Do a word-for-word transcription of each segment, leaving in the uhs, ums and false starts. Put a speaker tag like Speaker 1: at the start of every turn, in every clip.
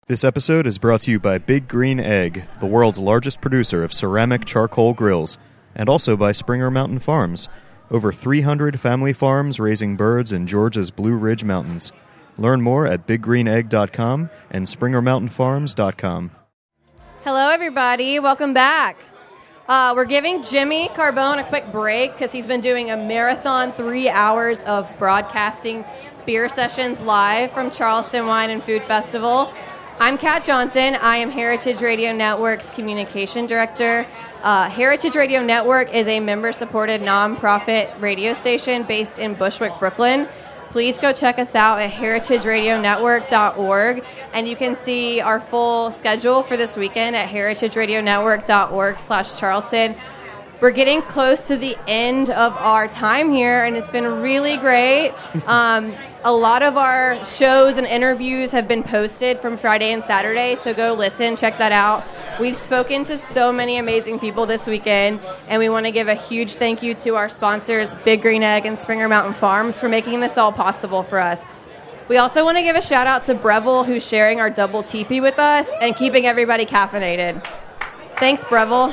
Speaker 1: This episode is brought to you by Big Green Egg, the world's largest producer of ceramic charcoal grills, and also by Springer Mountain Farms, over three hundred family farms raising birds in Georgia's Blue Ridge Mountains. Learn more at big green egg dot com and springer mountain farms dot com.
Speaker 2: Hello, everybody. Welcome back. Uh, we're giving Jimmy Carbone a quick break because he's been doing a marathon three hours of broadcasting beer sessions live from Charleston Wine and Food Festival. I'm Kat Johnson. I am Heritage Radio Network's Communication Director. Uh, Heritage Radio Network is a member-supported nonprofit radio station based in Bushwick, Brooklyn. Please go check us out at heritage radio network dot org, and you can see our full schedule for this weekend at heritage radio network dot org slash Charleston. We're getting close to the end of our time here, and it's been really great. Um, a lot of our shows and interviews have been posted from Friday and Saturday, so go listen, check that out. We've spoken to so many amazing people this weekend, and we want to give a huge thank you to our sponsors, Big Green Egg and Springer Mountain Farms, for making this all possible for us. We also want to give a shout out to Breville, who's sharing our double teepee with us and keeping everybody caffeinated. Thanks, Breville.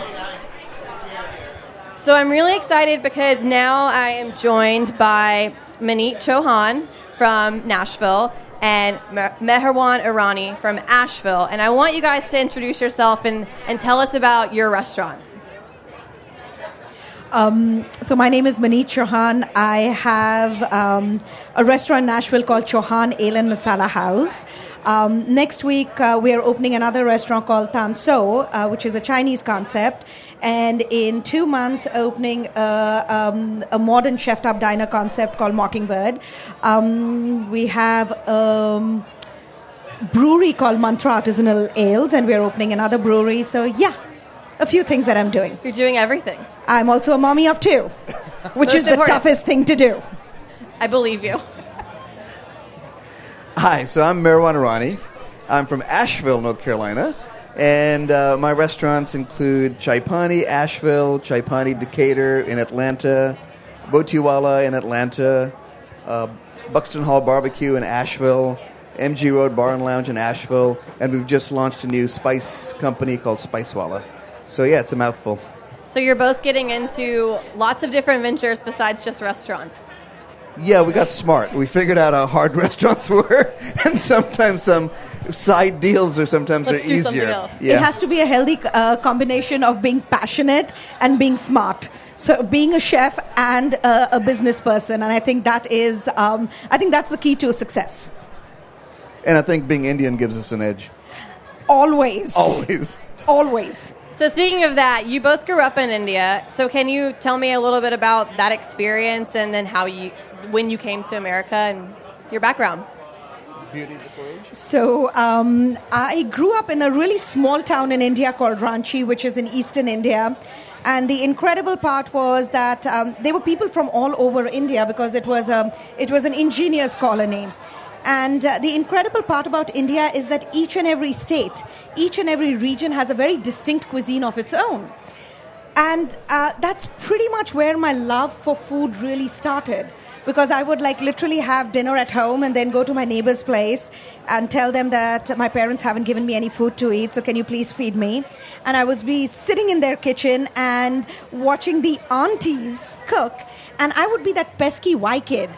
Speaker 2: So I'm really excited because now I am joined by Maneet Chauhan from Nashville and Meherwan Irani from Asheville. And I want you guys to introduce yourself and, and tell us about your restaurants.
Speaker 3: Um, so my name is Maneet Chauhan. I have um, a restaurant in Nashville called Chauhan Ale and Masala House. Um, next week, uh, we are opening another restaurant called Tan So, uh, which is a Chinese concept. And in two months, opening a, um, a modern chef-top diner concept called Mockingbird. Um, we have a um, brewery called Mantra Artisanal Ales, and we're opening another brewery. So, yeah, a few things that I'm doing.
Speaker 2: You're doing everything.
Speaker 3: I'm also a mommy of two, which
Speaker 2: Most
Speaker 3: is the
Speaker 2: important.
Speaker 3: toughest thing to do.
Speaker 2: I believe you.
Speaker 4: Hi, so I'm Meherwan Irani. I'm from Asheville, North Carolina, and uh, my restaurants include Chai Pani, Asheville, Chai Pani Decatur in Atlanta, Botiwala in Atlanta, uh, Buxton Hall Barbecue in Asheville, M G Road Bar and Lounge in Asheville, and we've just launched a new spice company called Spicewalla. So yeah, it's a mouthful.
Speaker 2: So you're both getting into lots of different ventures besides just restaurants.
Speaker 4: Yeah, we got smart. We figured out how hard restaurants were, and sometimes some side deals are sometimes
Speaker 2: Let's
Speaker 4: are
Speaker 2: do something
Speaker 4: easier.
Speaker 2: else.
Speaker 4: Yeah.
Speaker 3: It has to be a healthy uh, combination of being passionate and being smart. So being a chef and a, a business person, and I think that is, um, I think that's the key to success.
Speaker 4: And I think being Indian gives us an edge.
Speaker 3: Always.
Speaker 4: Always.
Speaker 3: Always.
Speaker 2: So speaking of that, you both grew up in India. So can you tell me a little bit about that experience and then how you, when you came to America and your background?
Speaker 4: Beauty before age?
Speaker 3: So um, I grew up in a really small town in India called Ranchi, which is in eastern India. And the incredible part was that um, there were people from all over India because it was a, it was an engineers colony. And uh, the incredible part about India is that each and every state, each and every region has a very distinct cuisine of its own. And uh, that's pretty much where my love for food really started. Because I would like literally have dinner at home and then go to my neighbor's place and tell them that my parents haven't given me any food to eat, so can you please feed me? And I would be sitting in their kitchen and watching the aunties cook, and I would be that pesky Y kid.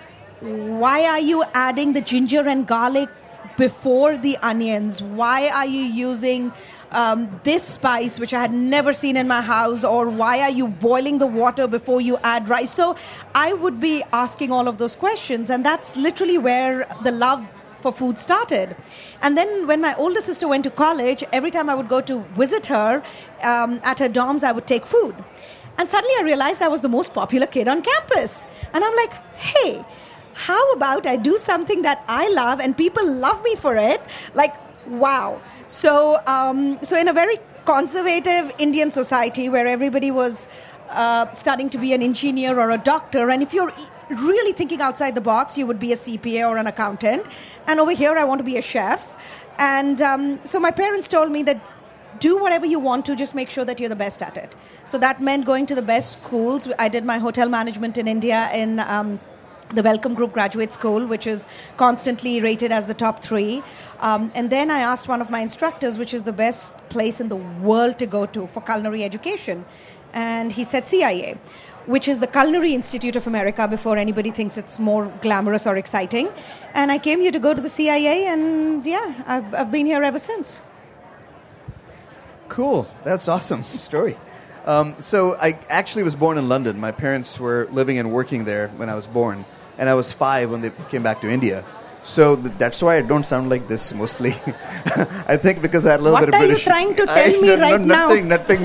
Speaker 3: Why are you adding the ginger and garlic before the onions? Why are you using um, this spice, which I had never seen in my house? Or why are you boiling the water before you add rice? So I would be asking all of those questions, and that's literally where the love for food started. And then when my older sister went to college, every time I would go to visit her um, at her dorms, I would take food. And suddenly I realized I was the most popular kid on campus. And I'm like, hey, how about I do something that I love and people love me for it? Like, wow. So, um, so in a very conservative Indian society where everybody was uh, starting to be an engineer or a doctor, and if you're really thinking outside the box, you would be a C P A or an accountant. And over here, I want to be a chef. And um, so my parents told me that do whatever you want to, just make sure that you're the best at it. So that meant going to the best schools. I did my hotel management in India in um, the Wellcome Group Graduate School, which is constantly rated as the top three. Um, and then I asked one of my instructors, which is the best place in the world to go to for culinary education. And he said C I A, which is the Culinary Institute of America, before anybody thinks it's more glamorous or exciting. And I came here to go to the C I A, and yeah, I've, I've been here ever since.
Speaker 4: Cool. That's awesome story. Um, so I actually was born in London. My parents were living and working there when I was born. And I was five when they came back to India. So th- that's why I don't sound like this mostly. I think because I had a little
Speaker 3: what
Speaker 4: bit of British...
Speaker 3: What are you trying to tell
Speaker 4: I,
Speaker 3: me
Speaker 4: no,
Speaker 3: right
Speaker 4: no,
Speaker 3: now?
Speaker 4: Nothing, nothing,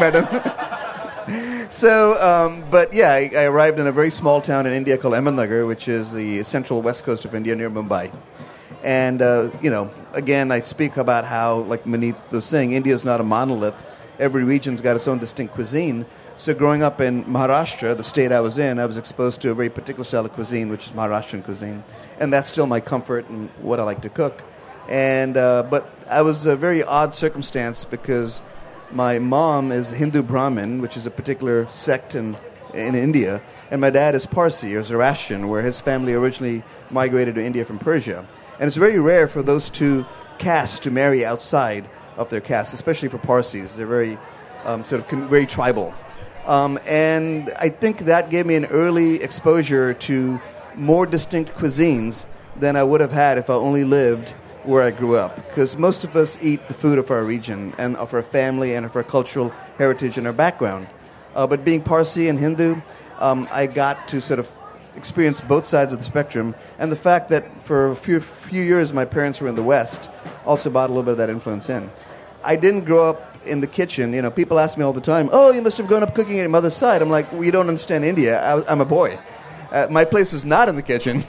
Speaker 4: madam. So, um, but yeah, I, I arrived in a very small town in India called Ahmednagar, which is the central west coast of India near Mumbai. And, uh, you know, again, I speak about how, like Maneet was saying, India is not a monolith. Every region's got its own distinct cuisine. So growing up in Maharashtra, the state I was in, I was exposed to a very particular style of cuisine, which is Maharashtrian cuisine. And that's still my comfort and what I like to cook. And uh, but I was a very odd circumstance because my mom is Hindu Brahmin, which is a particular sect in, in India, and my dad is Parsi, or Zoroastrian, where his family originally migrated to India from Persia. And it's very rare for those two castes to marry outside of their caste, especially for Parsis. They're very um, sort of com- very tribal. Um, and I think that gave me an early exposure to more distinct cuisines than I would have had if I only lived where I grew up. Because most of us eat the food of our region and of our family and of our cultural heritage and our background. Uh, but being Parsi and Hindu, um, I got to sort of experience both sides of the spectrum. And the fact that for a few, few years my parents were in the West also brought a little bit of that influence in. I didn't grow up in the kitchen. You know, people ask me all the time, oh, you must have grown up cooking at your mother's side. I'm like, well, you don't understand India. I, I'm a boy. Uh, my place was not in the kitchen,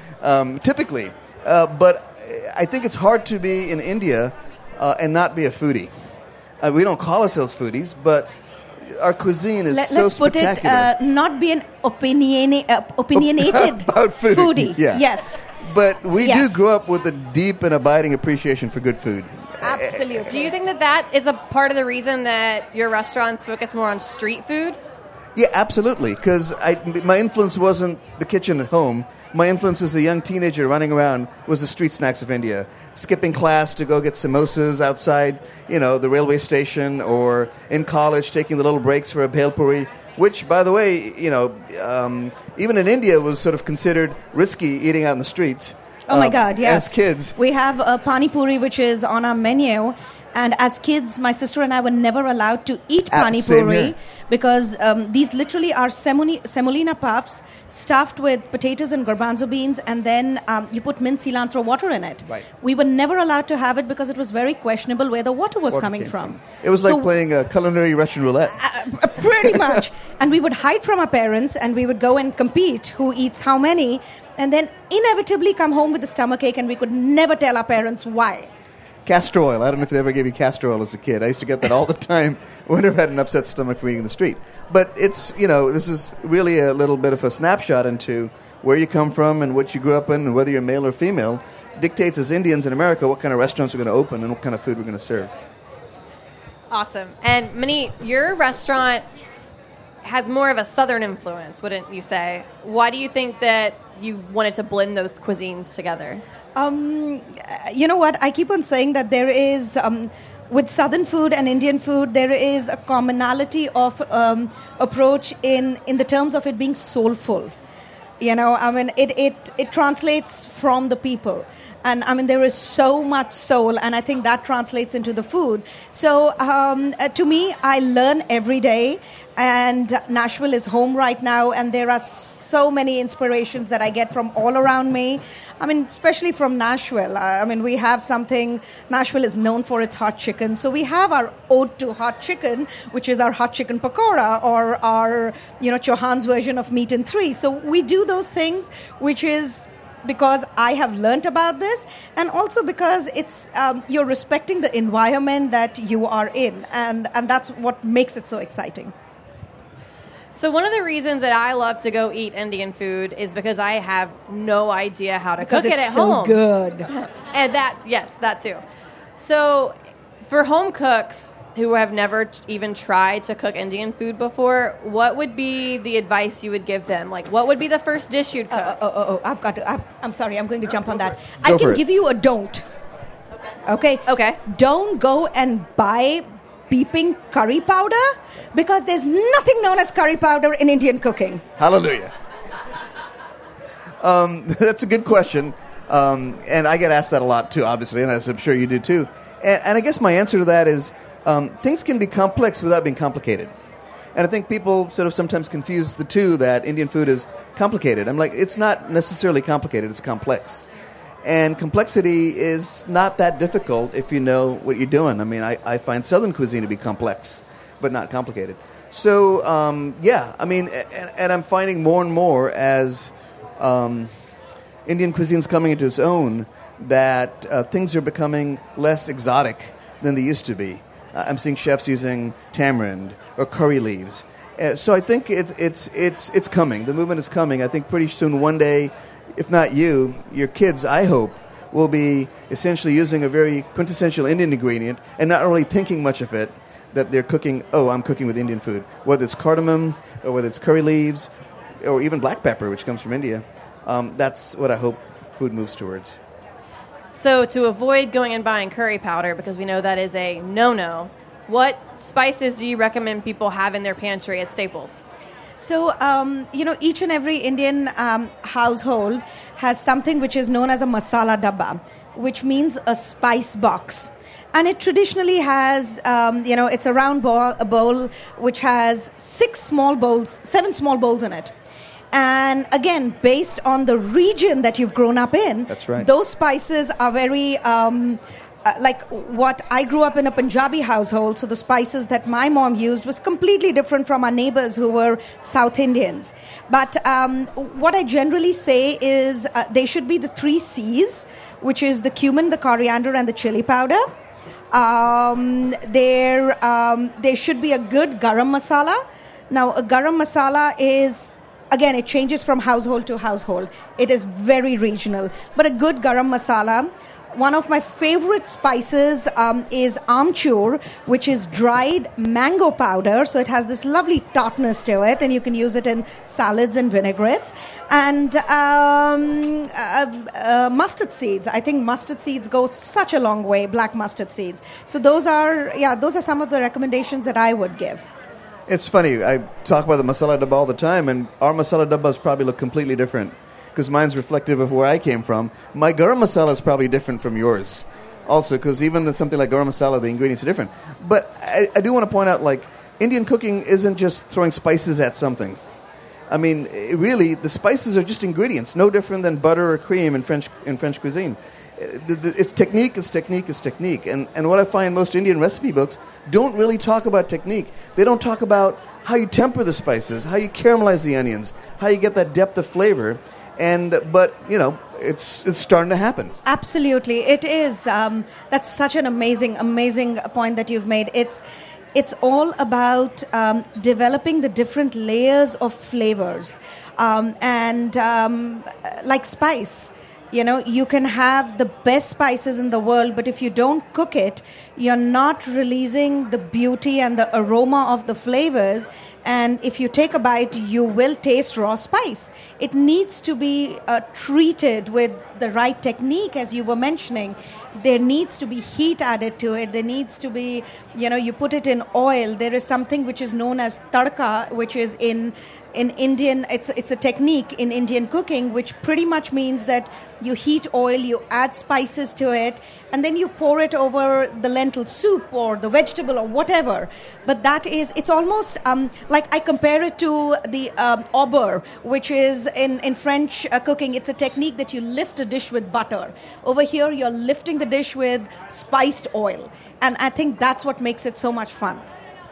Speaker 4: um, typically. Uh, but I think it's hard to be in India uh, and not be a foodie. Uh, we don't call ourselves foodies, but our cuisine is
Speaker 3: Let,
Speaker 4: so
Speaker 3: let's
Speaker 4: spectacular.
Speaker 3: put it, uh, not be an opinioni- uh, opinionated
Speaker 4: About food.
Speaker 3: foodie.
Speaker 4: Yeah.
Speaker 3: Yes.
Speaker 4: But we
Speaker 3: Yes.
Speaker 4: do grow up with a deep and abiding appreciation for good food.
Speaker 3: Absolutely.
Speaker 2: Do you think that that is a part of the reason that your restaurants focus more on street food?
Speaker 4: Yeah, absolutely. Because my influence wasn't the kitchen at home. My influence as a young teenager running around was the street snacks of India. Skipping class to go get samosas outside, you know, the railway station, or in college taking the little breaks for a bhel puri, which, by the way, you know, um, even in India was sort of considered risky eating out in the streets.
Speaker 3: Oh my
Speaker 4: um,
Speaker 3: God, yes.
Speaker 4: As kids.
Speaker 3: We have a pani puri, which is on our menu. And as kids, my sister and I were never allowed to eat
Speaker 4: Ah,
Speaker 3: pani
Speaker 4: same
Speaker 3: puri
Speaker 4: here.
Speaker 3: because um, these literally are semoli- semolina puffs stuffed with potatoes and garbanzo beans, and then um, you put mint cilantro water in it.
Speaker 4: Right.
Speaker 3: We were never allowed to have it because it was very questionable where the water was
Speaker 4: Water
Speaker 3: coming
Speaker 4: came
Speaker 3: from.
Speaker 4: It was like
Speaker 3: So-
Speaker 4: playing a culinary Russian roulette.
Speaker 3: Uh, pretty much. And we would hide from our parents and we would go and compete who eats how many, and then inevitably come home with a stomachache, and we could never tell our parents why.
Speaker 4: Castor oil. I don't know if they ever gave you castor oil as a kid. I used to get that all the time whenever I had an upset stomach from eating in the street. But it's, you know, this is really a little bit of a snapshot into where you come from and what you grew up in, and whether you're male or female dictates as Indians in America what kind of restaurants we're going to open and what kind of food we're going to serve.
Speaker 2: Awesome. And Maneet, your restaurant has more of a southern influence, wouldn't you say? Why do you think that you wanted to blend those cuisines together?
Speaker 3: Um, you know what? I keep on saying that there is, um, with Southern food and Indian food, there is a commonality of um, approach in, in the terms of it being soulful. You know, I mean, it, it, it translates from the people. And I mean, there is so much soul, and I think that translates into the food. So um, uh, to me, I learn every day, and Nashville is home right now, and there are so many inspirations that I get from all around me. I mean, especially from Nashville. Uh, I mean, we have something, Nashville is known for its hot chicken. So we have our ode to hot chicken, which is our hot chicken pakora, or our, you know, Chauhan's version of meat in three. So we do those things, which is because I have learnt about this, and also because it's um, you're respecting the environment that you are in, and, and that's what makes it so exciting.
Speaker 2: So one of the reasons that I love to go eat Indian food is because I have no idea how to
Speaker 3: Because
Speaker 2: cook it
Speaker 3: it's
Speaker 2: at
Speaker 3: so
Speaker 2: home.
Speaker 3: good.
Speaker 2: And that, yes, that too. So for home cooks who have never t- even tried to cook Indian food before, what would be the advice you would give them? Like, what would be the first dish you'd cook?
Speaker 3: Uh, oh, oh, oh, I've got to. I've, I'm sorry. I'm going to jump on that.
Speaker 4: Go
Speaker 3: I
Speaker 4: for
Speaker 3: can
Speaker 4: it.
Speaker 3: give you a don't. Okay.
Speaker 2: Okay.
Speaker 3: Don't go and buy beeping curry powder because there's nothing known as curry powder in Indian cooking.
Speaker 4: Hallelujah. Um, that's a good question. Um, and I get asked that a lot too, obviously, and as I'm sure you do too. And, and I guess my answer to that is um, things can be complex without being complicated. And I think people sort of sometimes confuse the two, that Indian food is complicated. I'm like, it's not necessarily complicated, it's complex. And complexity is not that difficult if you know what you're doing. I mean, I, I find Southern cuisine to be complex, but not complicated. So, um, yeah, I mean, and, and I'm finding more and more as um, Indian cuisine's coming into its own that uh, things are becoming less exotic than they used to be. Uh, I'm seeing chefs using tamarind or curry leaves. Uh, so I think it, it's it's it's coming. The movement is coming. I think pretty soon, one day, if not you, your kids, I hope, will be essentially using a very quintessential Indian ingredient and not really thinking much of it, that they're cooking, oh, I'm cooking with Indian food. Whether it's cardamom or whether it's curry leaves or even black pepper, which comes from India. Um, that's what I hope food moves towards.
Speaker 2: So to avoid going and buying curry powder, because we know that is a no-no, what spices do you recommend people have in their pantry as staples?
Speaker 3: So, um, you know, each and every Indian um, household has something which is known as a masala dabba, which means a spice box. And it traditionally has, um, you know, it's a round bowl, a bowl which has six small bowls, seven small bowls in it. And again, based on the region that you've grown up in,
Speaker 4: that's right.
Speaker 3: Those spices are very... Um, Uh, like what I grew up in a Punjabi household, so the spices that my mom used was completely different from our neighbors who were South Indians. But um, what I generally say is uh, they should be the three C's, which is the cumin, the coriander, and the chili powder. Um, there, um, there should be a good garam masala. Now, a garam masala is... Again, it changes from household to household. It is very regional. But a good garam masala. One of my favorite spices um, is amchur, which is dried mango powder. So it has this lovely tartness to it, and you can use it in salads and vinaigrettes. And um, uh, uh, mustard seeds. I think mustard seeds go such a long way, black mustard seeds. So those are, yeah, those are some of the recommendations that I would give.
Speaker 4: It's funny, I talk about the masala dabba all the time, and our masala dabbas probably look completely different because mine's reflective of where I came from. My garam masala is probably different from yours also, because even in something like garam masala, the ingredients are different. But I, I do want to point out, like, Indian cooking isn't just throwing spices at something. I mean, it really, the spices are just ingredients, no different than butter or cream in French in French cuisine. The, the, it's technique, it's technique, it's technique. And, and what I find most Indian recipe books don't really talk about technique. They don't talk about how you temper the spices, how you caramelize the onions, how you get that depth of flavor. And but, you know, it's it's starting to happen.
Speaker 3: Absolutely. It is. Um, that's such an amazing, amazing point that you've made. It's it's all about um, developing the different layers of flavors. Um, and um, like spice. You know, you can have the best spices in the world, but if you don't cook it, you're not releasing the beauty and the aroma of the flavors. And if you take a bite, you will taste raw spice. It needs to be uh, treated with the right technique, as you were mentioning. There needs to be heat added to it. There needs to be, you know, you put it in oil. There is something which is known as tadka, which is in... In Indian, it's it's a technique in Indian cooking, which pretty much means that you heat oil, you add spices to it, and then you pour it over the lentil soup or the vegetable or whatever. But that is, it's almost um, like I compare it to the um, au beurre, which is in, in French uh, cooking, it's a technique that you lift a dish with butter. Over here, you're lifting the dish with spiced oil. And I think that's what makes it so much fun.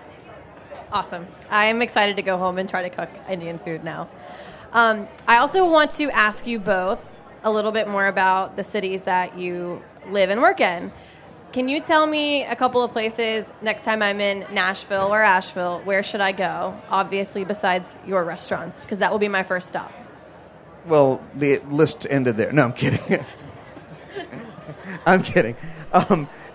Speaker 2: Awesome. I am excited to go home and try to cook Indian food now. Um, I also want to ask you both a little bit more about the cities that you live and work in. Can you tell me a couple of places next time I'm in Nashville or Asheville, where should I go? Obviously, besides your restaurants, because that will be my first stop.
Speaker 4: Well, the list ended there. No, I'm kidding. I'm kidding. Um,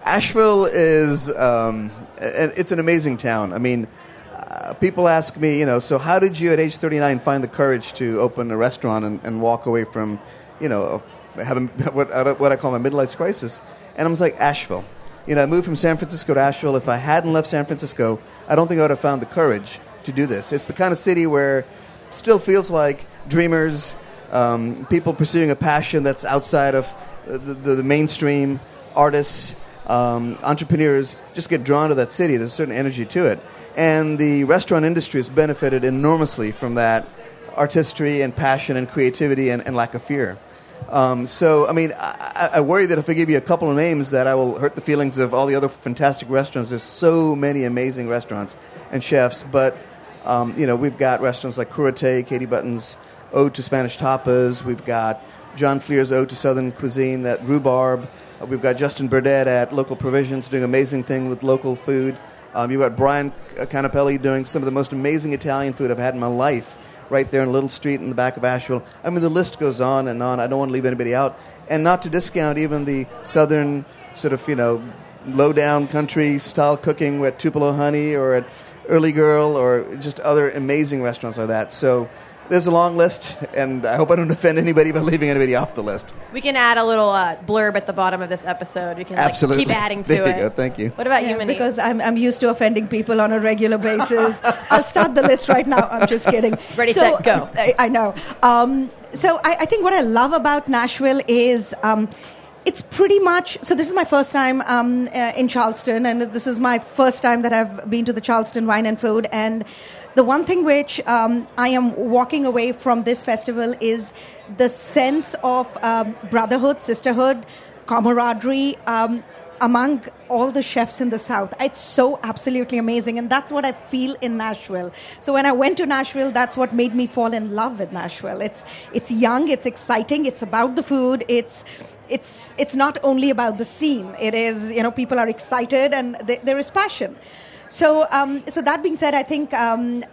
Speaker 4: Asheville is, um, a- it's an amazing town. I mean, uh, people ask me, you know, so how did you at age thirty-nine find the courage to open a restaurant and, and walk away from, you know, having what, what I call my midlife crisis? And I was like, Asheville. You know, I moved from San Francisco to Asheville. If I hadn't left San Francisco, I don't think I would have found the courage to do this. It's the kind of city where still feels like dreamers, um, people pursuing a passion that's outside of the, the, the mainstream, artists, um, entrepreneurs just get drawn to that city. There's a certain energy to it. And the restaurant industry has benefited enormously from that artistry and passion and creativity and, and lack of fear. Um, so, I mean, I, I worry that if I give you a couple of names that I will hurt the feelings of all the other fantastic restaurants. There's so many amazing restaurants and chefs, but, um, you know, we've got restaurants like Curate, Katie Button's Ode to Spanish Tapas. We've got John Fleer's Ode to Southern Cuisine, that Rhubarb. Uh, we've got Justin Burdett at Local Provisions doing amazing thing with local food. Um, you've got Brian Canapelli doing some of the most amazing Italian food I've had in my life, right there in a little street in the back of Asheville. I mean, the list goes on and on. I don't want to leave anybody out. And not to discount even the southern sort of, you know, low-down country-style cooking at Tupelo Honey or at Early Girl or just other amazing restaurants like that. So there's a long list, and I hope I don't offend anybody by leaving anybody off the list.
Speaker 2: We can add a little uh, blurb at the bottom of this episode. We can like,
Speaker 4: Absolutely.
Speaker 2: keep adding to
Speaker 4: there
Speaker 2: it.
Speaker 4: You go. Thank you.
Speaker 2: What about
Speaker 3: Yeah,
Speaker 2: you, Monique?
Speaker 3: because I'm I'm used to offending people on a regular basis. I'll start the list right now. I'm just kidding.
Speaker 2: Ready,
Speaker 3: so,
Speaker 2: set, go.
Speaker 3: I, I know. Um, so I, I think what I love about Nashville is um, it's pretty much. So this is my first time um, uh, in Charleston, and this is my first time that I've been to the Charleston Wine and Food. And the one thing which um, I am walking away from this festival is the sense of um, brotherhood, sisterhood, camaraderie um, among all the chefs in the South. It's so absolutely amazing, and that's what I feel in Nashville. So when I went to Nashville, that's what made me fall in love with Nashville. It's it's young, it's exciting, it's about the food, it's it's it's not only about the scene. It is, you know, people are excited and th- there is passion. So, um, so that being said, I think um,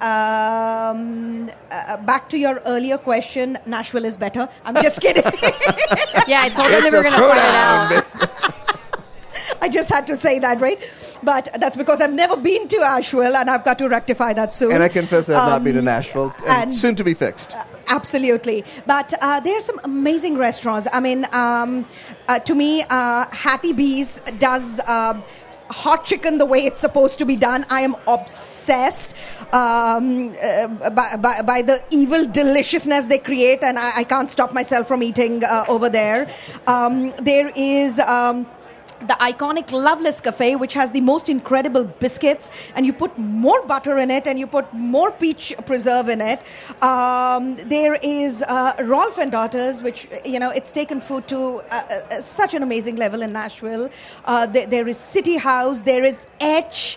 Speaker 3: um, uh, back to your earlier question, Nashville is better. I'm just kidding.
Speaker 2: Yeah, I told them they were going to find out.
Speaker 3: I just had to say that, right? But that's because I've never been to Asheville, and I've got to rectify that soon.
Speaker 4: And I confess I have
Speaker 3: Um,
Speaker 4: not been to Nashville, and,
Speaker 3: and-
Speaker 4: soon to be fixed.
Speaker 3: Absolutely. But uh, there are some amazing restaurants. I mean, um, uh, to me, uh, Hattie B's does uh, hot chicken the way it's supposed to be done. I am obsessed um, uh, by, by, by the evil deliciousness they create, and I, I can't stop myself from eating uh, over there. Um, there is... Um, the iconic Loveless Cafe, which has the most incredible biscuits, and you put more butter in it, and you put more peach preserve in it. Um, there is uh, Rolf and Daughters, which, you know, it's taken food to uh, uh, such an amazing level in Nashville. Uh, there, there is City House, there is Etch,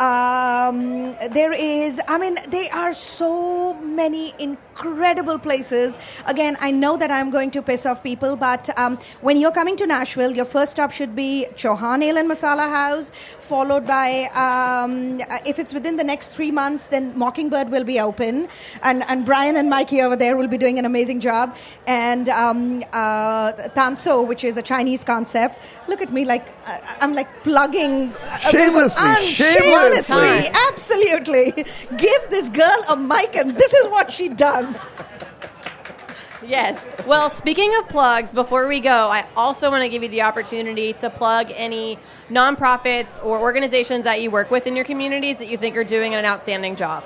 Speaker 3: um, there is, I mean, there are so many incredible places. Again, I know that I'm going to piss off people, but um, when you're coming to Nashville, your first stop should be Chauhan Ale and Masala House, followed by, um, if it's within the next three months, then Mockingbird will be open, and, and Brian and Mikey over there will be doing an amazing job, and um, uh, Tanso, which is a Chinese concept. Look at me, like uh, I'm like plugging
Speaker 4: Shamelessly,
Speaker 3: uh,
Speaker 4: shamelessly.
Speaker 3: shamelessly, absolutely. Give this girl a mic, and this is what she does.
Speaker 2: Yes. Well, speaking of plugs, before we go, I also want to give you the opportunity to plug any nonprofits or organizations that you work with in your communities that you think are doing an outstanding job.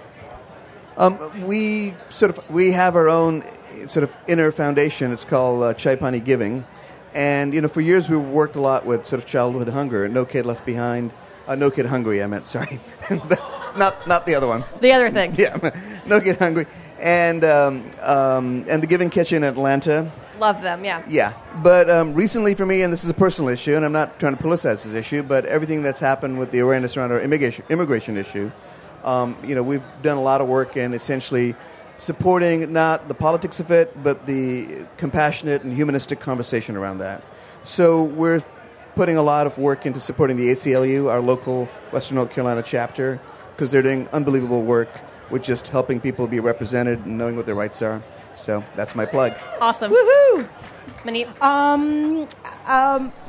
Speaker 4: Um, we sort of we have our own sort of inner foundation. It's called uh, Chai Pani Giving, and you know, for years we worked a lot with sort of childhood hunger. No Kid Left Behind. Uh, no Kid Hungry, I meant. Sorry, that's not not the other one.
Speaker 2: The other thing.
Speaker 4: Yeah, No Kid Hungry, and um, um, and the Giving Kitchen in Atlanta.
Speaker 2: Love them, yeah.
Speaker 4: Yeah, but um, recently for me, and this is a personal issue, and I'm not trying to politicize this issue, but everything that's happened with the awareness around our immigration immigration issue, um, you know, we've done a lot of work in essentially supporting not the politics of it, but the compassionate and humanistic conversation around that. So we're putting a lot of work into supporting the A C L U, our local Western North Carolina chapter, because they're doing unbelievable work with just helping people be represented and knowing what their rights are. So that's my plug.
Speaker 2: Awesome.
Speaker 3: Woohoo!
Speaker 2: Monique?
Speaker 3: Um, um,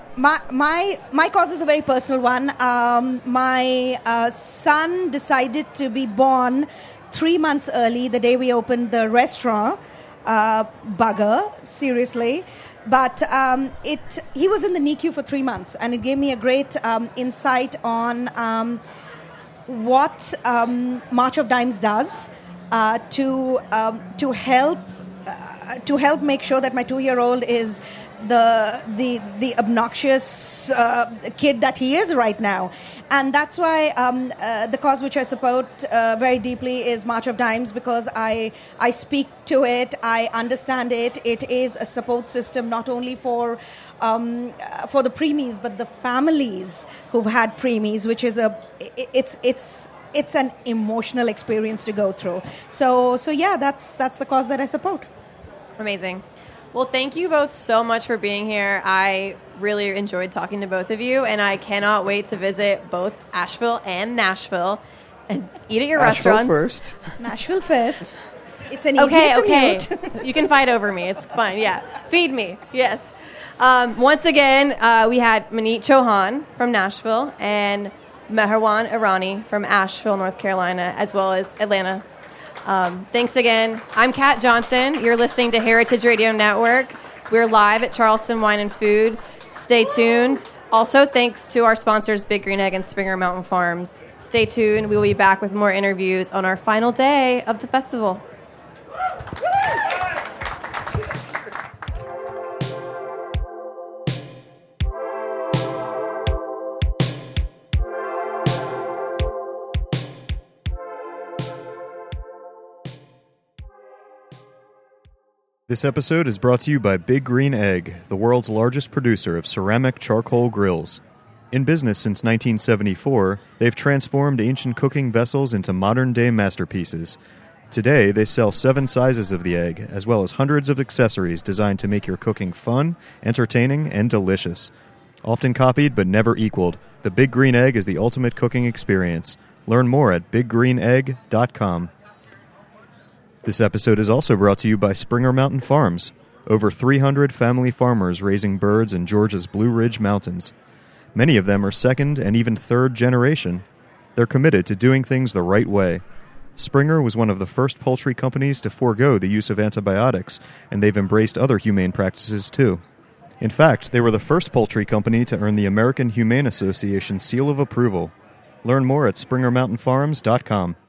Speaker 3: my my my cause is a very personal one. Um, my uh, son decided to be born three months early, the day we opened the restaurant. Uh, bugger, seriously. But um, it he was in the N I C U for three months, and it gave me a great um, insight on um, what um, March of Dimes does uh, to um, to help uh, to help make sure that my two-year-old is the the the obnoxious uh, kid that he is right now. And that's why um, uh, the cause which I support uh, very deeply is March of Dimes, because I I speak to it, I understand it. It is a support system not only for um, uh, for the preemies, but the families who've had preemies, which is a it's it's it's an emotional experience to go through. So so yeah, that's that's the cause that I support.
Speaker 2: Amazing. Well, thank you both so much for being here. I really enjoyed talking to both of you, and I cannot wait to visit both Asheville and Nashville and eat at your
Speaker 4: Asheville
Speaker 2: restaurants.
Speaker 4: first.
Speaker 3: Nashville first. It's an
Speaker 2: Okay,
Speaker 3: easy
Speaker 2: okay.
Speaker 3: commute.
Speaker 2: You can fight over me. It's fine. Yeah. Feed me. Yes. Um, once again, uh, we had Maneet Chauhan from Nashville and Meherwan Irani from Asheville, North Carolina, as well as Atlanta. Um, thanks again. I'm Kat Johnson. You're listening to Heritage Radio Network. We're live at Charleston Wine and Food. Stay tuned. Also, thanks to our sponsors, Big Green Egg and Springer Mountain Farms. Stay tuned. We will be back with more interviews on our final day of the festival.
Speaker 1: This episode is brought to you by Big Green Egg, the world's largest producer of ceramic charcoal grills. In business since nineteen seventy-four, they've transformed ancient cooking vessels into modern-day masterpieces. Today, they sell seven sizes of the egg, as well as hundreds of accessories designed to make your cooking fun, entertaining, and delicious. Often copied but never equaled, the Big Green Egg is the ultimate cooking experience. Learn more at big green egg dot com. This episode is also brought to you by Springer Mountain Farms, over three hundred family farmers raising birds in Georgia's Blue Ridge Mountains. Many of them are second and even third generation. They're committed to doing things the right way. Springer was one of the first poultry companies to forego the use of antibiotics, and they've embraced other humane practices too. In fact, they were the first poultry company to earn the American Humane Association seal of approval. Learn more at springer mountain farms dot com.